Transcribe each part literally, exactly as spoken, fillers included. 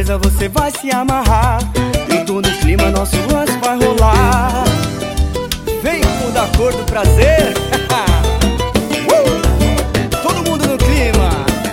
certeza você vai se amarrar. Eu tô no clima, nosso lance vai rolar. Vem com da cor do prazer. uh! Todo mundo no clima.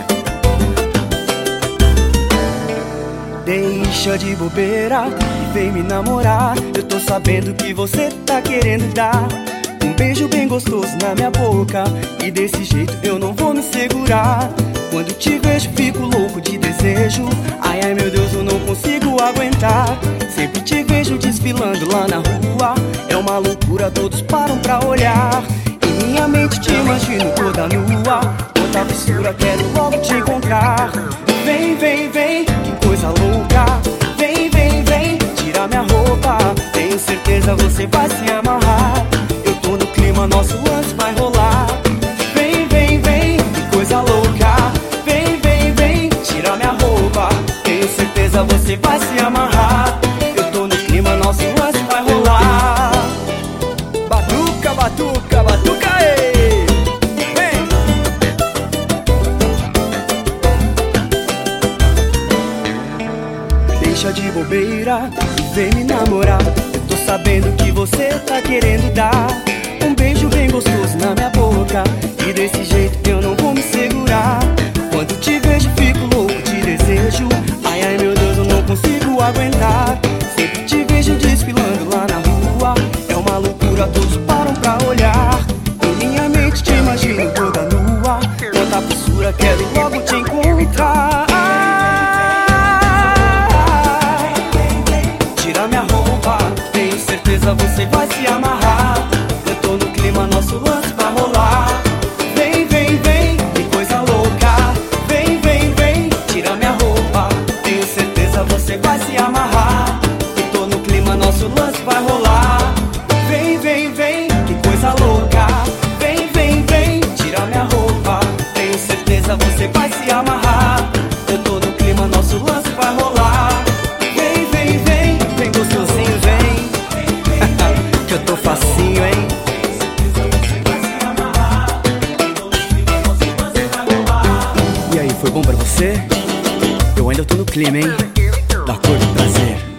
Deixa de bobeira e vem me namorar. Eu tô sabendo que você tá querendo dar um beijo bem gostoso na minha boca, e desse jeito eu não vou me segurar. Quando te vejo fico louco de desejo. Ai, ai meu Deus, eu não consigo aguentar. Sempre te vejo desfilando lá na rua. É uma loucura, todos param pra olhar. Em minha mente te imagino toda nua. Quanta fissura, quero logo te encontrar. Vem, vem, vem, que coisa louca. Vem, vem, vem, tira minha roupa. Tenho certeza você vai se amarrar. Eu tô no clima, nosso lance vai rolar. Vem, vem, vem, que coisa louca. Vem, vem, vem, tira minha roupa. Tenho certeza você vai se amarrar. Eu tô no clima, nosso lance vai rolar. Batuca, batuca, batuca, ei! Vem! Deixa de bobeira e vem me namorar. Eu tô sabendo que você tá querendo dar um beijo bem gostoso na minha boca, e desse jeito eu não vou me segurar. Quando te vejo fico louco de desejo. Ai, ai meu Deus, eu não consigo aguentar. Sempre te vejo desfilando lá na rua. É uma loucura, todos param pra olhar. Em minha mente te imagino toda nua. Quanta fissura, quero logo te encontrar. Tira minha roupa, tenho certeza você vai se amarrar. Eu tô no clima, nosso lance vai rolar. Vem, vem, vem, que coisa louca. Vem, vem, vem, tira minha roupa. Tenho certeza você vai se amarrar. Eu tô no clima, nosso lance vai rolar. Vem, vem, vem, que coisa louca. Vem, vem, vem, tira minha roupa. Tenho certeza você vai se amarrar. Eu tô no clima, nosso lance vai rolar. Vem, vem, vem, vem gostosinho, vem. Que eu tô facinho, hein? E aí, foi bom pra você? Eu ainda tô no clima, hein? Da cor do prazer.